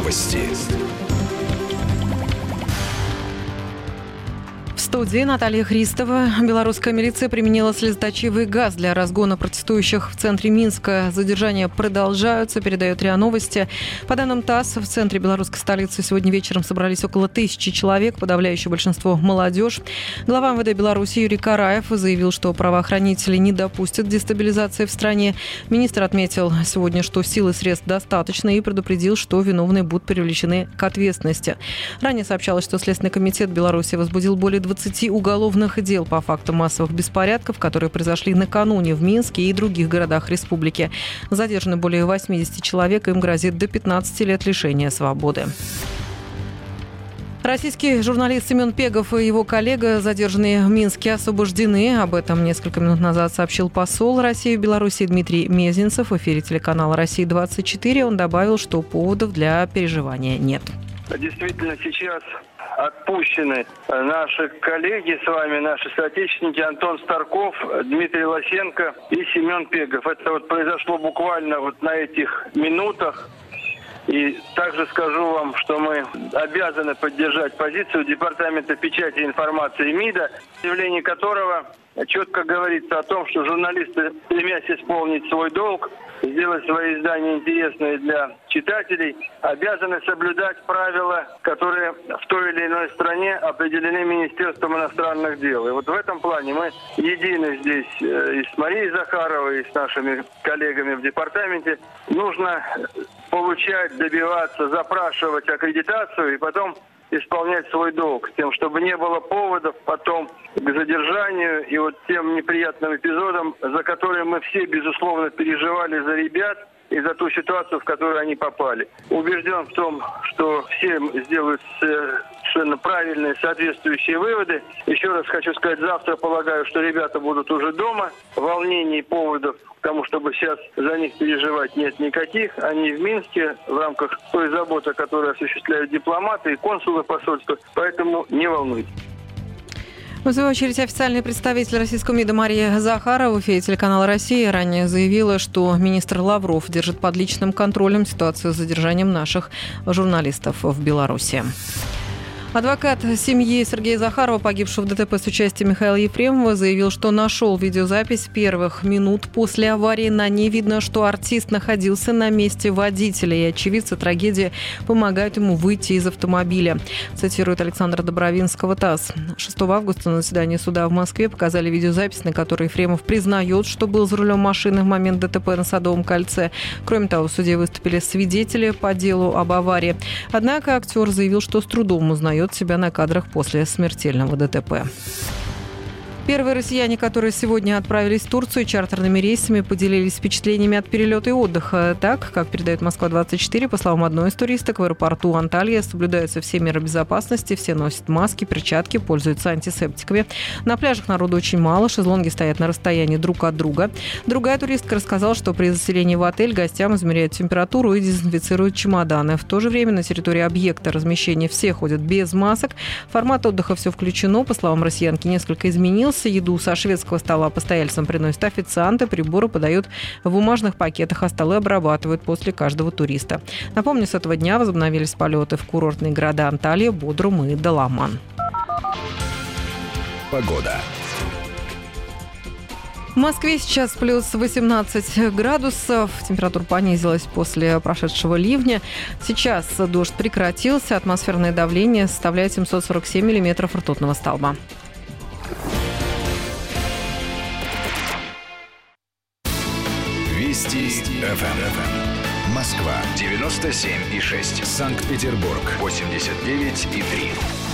Новости. В студии Наталья Христова. Белорусская милиция применила слезоточивый газ для разгона протестующих в центре Минска. Задержания продолжаются, передает РИА Новости. По данным ТАСС, в центре белорусской столицы сегодня вечером собрались около 1000 человек, подавляющее большинство – молодежь. Глава МВД Беларуси Юрий Караев заявил, что правоохранители не допустят дестабилизации в стране. Министр отметил сегодня, что сил и средств достаточно, и предупредил, что виновные будут привлечены к ответственности. Ранее сообщалось, что Следственный комитет Беларуси возбудил более 20 уголовных дел по фактам массовых беспорядков, которые произошли накануне в Минске и других городах республики. Задержаны более 80 человек, им грозит до 15 лет лишения свободы. Российский журналист Семен Пегов и его коллега, задержанные в Минске, освобождены. Об этом несколько минут назад сообщил посол России в Беларуси Дмитрий Мезенцев в эфире телеканала «Россия-24». Он добавил, что поводов для переживания нет. Действительно, сейчас отпущены наши коллеги с вами, наши соотечественники Антон Старков, Дмитрий Лосенко и Семен Пегов. Это вот произошло буквально вот на этих минутах. И также скажу вам, что мы обязаны поддержать позицию Департамента печати и информации МИДа, в заявлении которого четко говорится о том, что журналисты, стремясь исполнить свой долг, сделать свои издания интересные для читателей, обязаны соблюдать правила, которые в той или иной стране определены Министерством иностранных дел. И вот в этом плане мы едины здесь и с Марией Захаровой, и с нашими коллегами в департаменте. Нужно получать, добиваться, запрашивать аккредитацию и потом исполнять свой долг, с тем, чтобы не было поводов потом к задержанию и вот тем неприятным эпизодам, за которые мы все, безусловно, переживали за ребят и за ту ситуацию, в которую они попали. Убежден в том, что все сделают совершенно правильные, соответствующие выводы. Еще раз хочу сказать, завтра полагаю, что ребята будут уже дома. Волнений, поводов к тому, чтобы сейчас за них переживать, нет никаких. Они в Минске в рамках той заботы, которую осуществляют дипломаты и консулы посольства. Поэтому не волнуйтесь. В свою очередь, официальный представитель российского МИДа Мария Захарова в эфире телеканала «Россия» ранее заявила, что министр Лавров держит под личным контролем ситуацию с задержанием наших журналистов в Беларуси. Адвокат семьи Сергея Захарова, погибшего в ДТП с участием Михаила Ефремова, заявил, что нашел видеозапись первых минут после аварии. На ней видно, что артист находился на месте водителя, и очевидцы трагедии помогают ему выйти из автомобиля. Цитирует Александра Добровинского ТАСС. 6 августа на заседании суда в Москве показали видеозапись, на которой Ефремов признает, что был за рулем машины в момент ДТП на Садовом кольце. Кроме того, в суде выступили свидетели по делу об аварии. Однако актер заявил, что с трудом узнает себя на кадрах после смертельного ДТП. Первые россияне, которые сегодня отправились в Турцию чартерными рейсами, поделились впечатлениями от перелета и отдыха. Так, как передает Москва-24, по словам одной из туристок, в аэропорту Анталия соблюдаются все меры безопасности, все носят маски, перчатки, пользуются антисептиками. На пляжах народу очень мало, шезлонги стоят на расстоянии друг от друга. Другая туристка рассказала, что при заселении в отель гостям измеряют температуру и дезинфицируют чемоданы. В то же время на территории объекта размещения все ходят без масок. Формат отдыха все включено. По словам россиянки, несколько изменился. Еду со шведского стола постояльцам приносят официанты, приборы подают в бумажных пакетах, а столы обрабатывают после каждого туриста. Напомню, с этого дня возобновились полеты в курортные города Анталия, Бодрум и Даламан. Погода. В Москве сейчас плюс 18 градусов. Температура понизилась после прошедшего ливня. Сейчас дождь прекратился. Атмосферное давление составляет 747 миллиметров ртутного столба. Вести ФМ. Москва 97,6. Санкт-Петербург 89,3.